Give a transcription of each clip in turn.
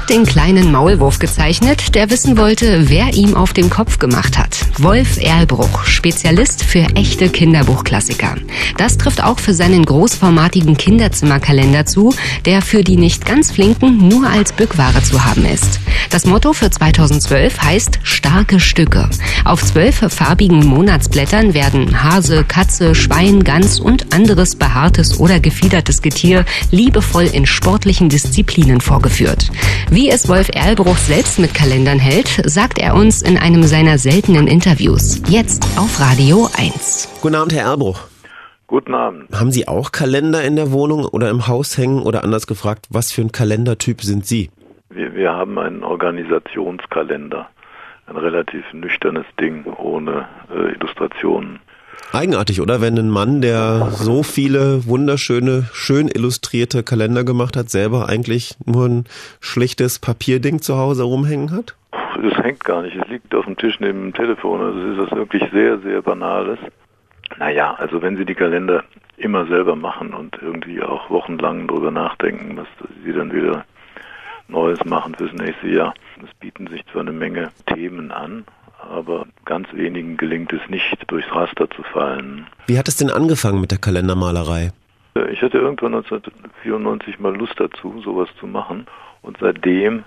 hat den kleinen Maulwurf gezeichnet, der wissen wollte, wer ihm auf den Kopf gemacht hat. Wolf Erlbruch, Spezialist für echte Kinderbuchklassiker. Das trifft auch für seinen großformatigen Kinderzimmerkalender zu, der für die nicht ganz Flinken nur als Bückware zu haben ist. Das Motto für 2012 heißt starke Stücke. Auf 12 farbigen Monatsblättern werden Hase, Katze, Schwein, Gans und anderes behaartes oder gefiedertes Getier liebevoll in sportlichen Disziplinen vorgeführt. Wie es Wolf Erlbruch selbst mit Kalendern hält, sagt er uns in einem seiner seltenen Interviews. Jetzt auf Radio 1. Guten Abend, Herr Erlbruch. Guten Abend. Haben Sie auch Kalender in der Wohnung oder im Haus hängen oder anders gefragt, was für ein Kalendertyp sind Sie? Wir haben einen Organisationskalender. Ein relativ nüchternes Ding, ohne Illustrationen. Eigenartig, oder? Wenn ein Mann, der so viele wunderschöne, schön illustrierte Kalender gemacht hat, selber eigentlich nur ein schlichtes Papierding zu Hause rumhängen hat? Es hängt gar nicht. Es liegt auf dem Tisch neben dem Telefon. Also es ist was wirklich sehr, sehr Banales. Naja, also wenn Sie die Kalender immer selber machen und irgendwie auch wochenlang drüber nachdenken, was Sie dann wieder Neues machen fürs nächste Jahr. Es bieten sich zwar eine Menge Themen an, aber ganz wenigen gelingt es nicht, durchs Raster zu fallen. Wie hat es denn angefangen mit der Kalendermalerei? Ich hatte irgendwann 1994 mal Lust dazu, sowas zu machen. Und seitdem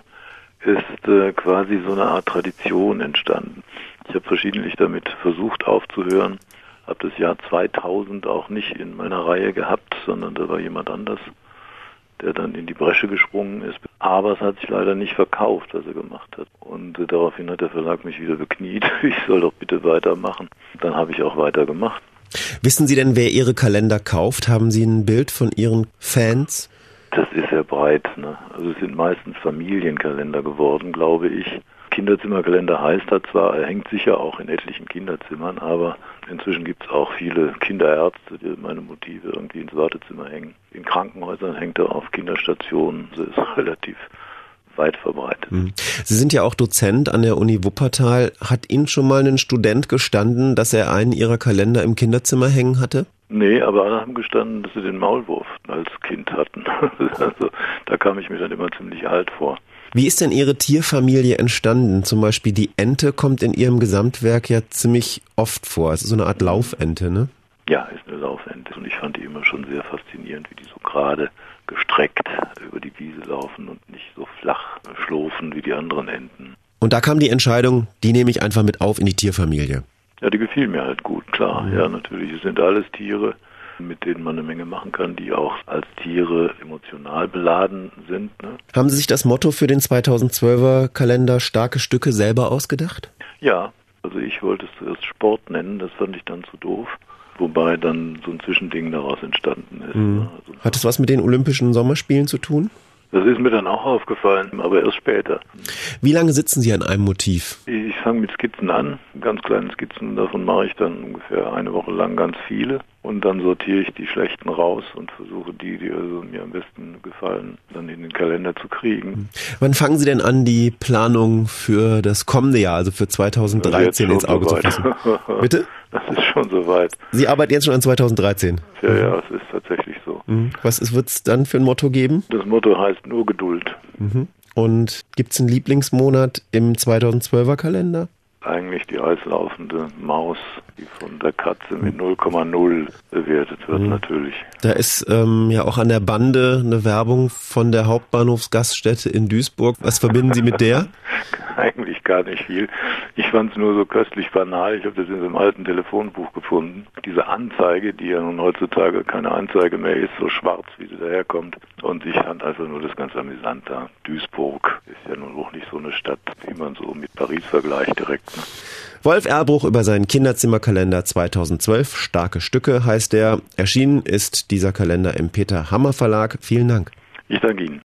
ist quasi so eine Art Tradition entstanden. Ich habe verschiedentlich damit versucht aufzuhören, habe das Jahr 2000 auch nicht in meiner Reihe gehabt, sondern da war jemand anders, der dann in die Bresche gesprungen ist. Aber es hat sich leider nicht verkauft, was er gemacht hat. Und daraufhin hat der Verlag mich wieder bekniet, ich soll doch bitte weitermachen. Dann habe ich auch weitergemacht. Wissen Sie denn, wer Ihre Kalender kauft? Haben Sie ein Bild von Ihren Fans? Das ist sehr breit, ne? Also es sind meistens Familienkalender geworden, glaube ich. Kinderzimmerkalender heißt er zwar, er hängt sicher auch in etlichen Kinderzimmern, aber inzwischen gibt es auch viele Kinderärzte, die meine Motive irgendwie ins Wartezimmer hängen. In Krankenhäusern hängt er auf Kinderstationen, das ist relativ weit verbreitet. Sie sind ja auch Dozent an der Uni Wuppertal. Hat Ihnen schon mal ein Student gestanden, dass er einen Ihrer Kalender im Kinderzimmer hängen hatte? Nee, aber alle haben gestanden, dass sie den Maulwurf als Kind hatten. Also da kam ich mir dann immer ziemlich alt vor. Wie ist denn Ihre Tierfamilie entstanden? Zum Beispiel die Ente kommt in Ihrem Gesamtwerk ja ziemlich oft vor. Es ist so eine Art Laufente, ne? Ja, ist eine Laufente. Und ich fand die immer schon sehr faszinierend, wie die so gerade gestreckt über die Wiese laufen und nicht so flach schlurfen wie die anderen Enten. Und da kam die Entscheidung, die nehme ich einfach mit auf in die Tierfamilie. Ja, die gefiel mir halt gut, klar. Ja, natürlich, es sind alles Tiere, mit denen man eine Menge machen kann, die auch als Tiere emotional beladen sind. Ne? Haben Sie sich das Motto für den 2012er Kalender starke Stücke selber ausgedacht? Ja, also ich wollte es zuerst Sport nennen, das fand ich dann zu doof. Wobei dann so ein Zwischending daraus entstanden ist. Ne? Also, hat es was mit den Olympischen Sommerspielen zu tun? Das ist mir dann auch aufgefallen, aber erst später. Wie lange sitzen Sie an einem Motiv? Ich fange mit Skizzen an, ganz kleinen Skizzen. Davon mache ich dann ungefähr eine Woche lang ganz viele. Und dann sortiere ich die schlechten raus und versuche die also mir am besten gefallen, dann in den Kalender zu kriegen. Wann fangen Sie denn an, die Planung für das kommende Jahr, also für 2013 ins Auge zu fassen? Bitte? Das ist schon soweit. Sie arbeiten jetzt schon an 2013? Ja, es ist tatsächlich so. Was wird es dann für ein Motto geben? Das Motto heißt nur Geduld. Und gibt es einen Lieblingsmonat im 2012er Kalender? Eigentlich die eislaufende Maus, die von der Katze mit 0,0 bewertet wird, natürlich. Da ist ja auch an der Bande eine Werbung von der Hauptbahnhofsgaststätte in Duisburg. Was verbinden Sie mit der? Eigentlich gar nicht viel. Ich fand es nur so köstlich banal. Ich habe das in so einem alten Telefonbuch gefunden. Diese Anzeige, die ja nun heutzutage keine Anzeige mehr ist, so schwarz, wie sie daherkommt. Und ich fand einfach nur das ganz amüsant da. Duisburg ist ja nun auch nicht so eine Stadt, wie man so mit Paris vergleicht direkt. Ne? Wolf Erlbruch über seinen Kinderzimmerkalender 2012. Starke Stücke heißt er. Erschienen ist dieser Kalender im Peter Hammer Verlag. Vielen Dank. Ich danke Ihnen.